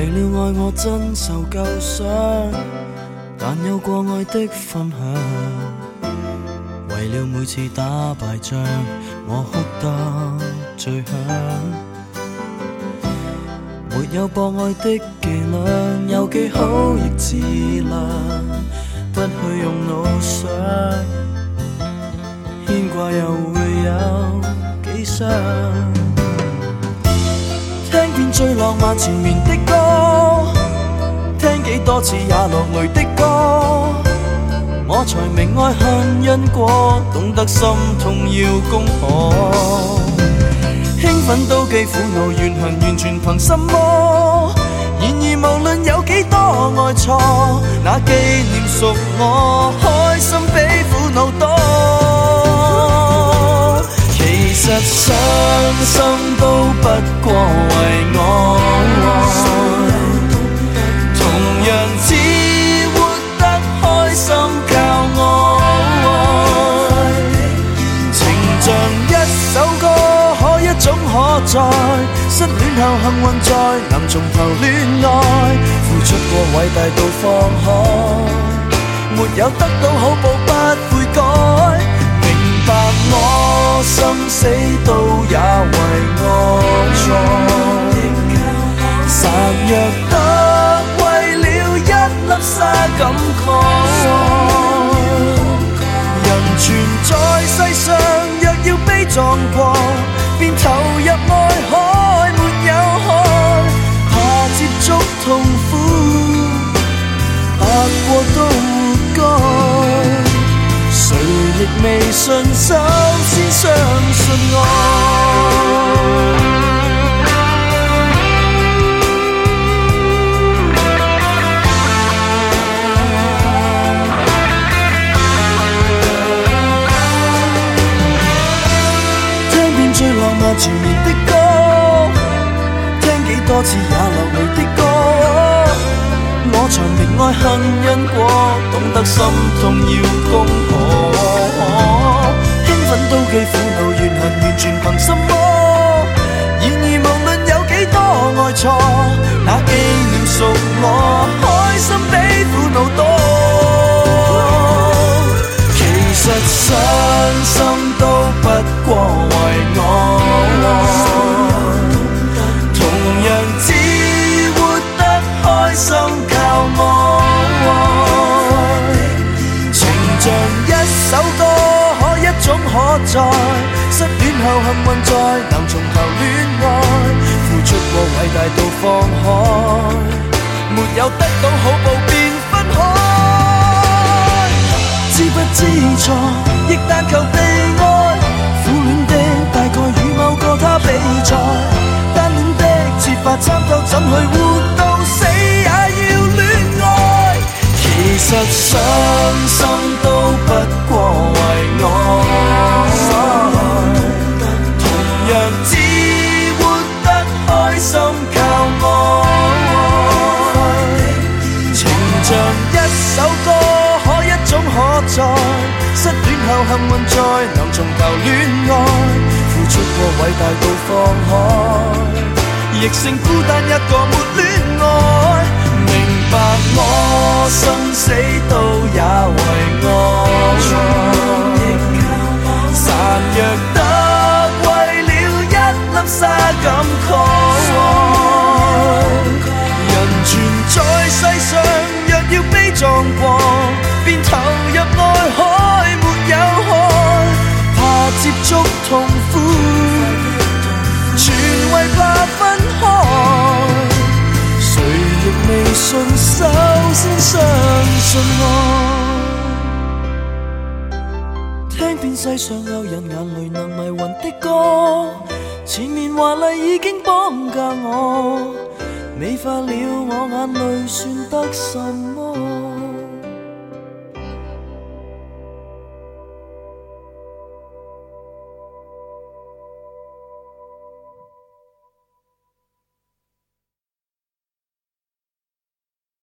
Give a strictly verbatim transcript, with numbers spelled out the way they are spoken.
了愛我真受舊傷，但有過愛的分享。為了每次打敗仗，我哭得最響。沒有博愛的伎倆，有幾好亦自量，不去用腦想，牽掛又會有幾傷。聽遍最浪漫纏綿的歌，聽幾多次也落淚的歌，我才明愛恨因果，懂得心痛要攻破。興奮妒忌苦惱怨恨完全憑什麼？然而無論有幾多愛錯，那紀念屬我，開心比苦惱多。其實傷心都不過為我，同樣只活得開心靠我。情像一首歌，可一種可再，失戀後幸運在能從頭戀愛，付出過偉大到放開，沒有得到好報不悔改。明白我生死都也為我在，孱弱得為了一粒沙感慨。人存在世上，若要悲壯過，便投入愛海，沒有海，怕接觸痛苦，白過都活該。誰亦未信，首先相信愛。聽遍最浪漫纏綿的歌，聽幾多次也流淚的歌，我才明愛恨因果，懂得心痛要攻破。興奮妒忌苦惱怨恨完全憑什麼？然而無論有幾多愛錯，那紀念屬我，開心比苦惱多。其實傷心都不過為我，同樣只活得開心靠我。情像一首歌，可一種可再，失戀後幸運在能從頭戀愛，付出過偉大到放開，沒有得到好報便分開。知不知錯，亦但求被愛，苦戀的大概與某個他比賽，單戀的設法參透怎去活到死也要戀愛。其實傷心都不過為我，同樣只活得開心靠我。情像一首歌，可一種可再，失戀後幸運在能從頭戀愛，付出過偉大到放開，亦剩孤單一個沒戀愛。明白我生死都也為我，孱弱得為了一粒沙感慨。人存在世上，若要悲壯過，便投入愛海，沒有海，怕接觸痛苦，全為怕分開。誰亦未信，首先相信愛。聽遍世上有人眼淚能迷魂的歌，前面華麗已經綁架我，美化了我眼淚算得什麼？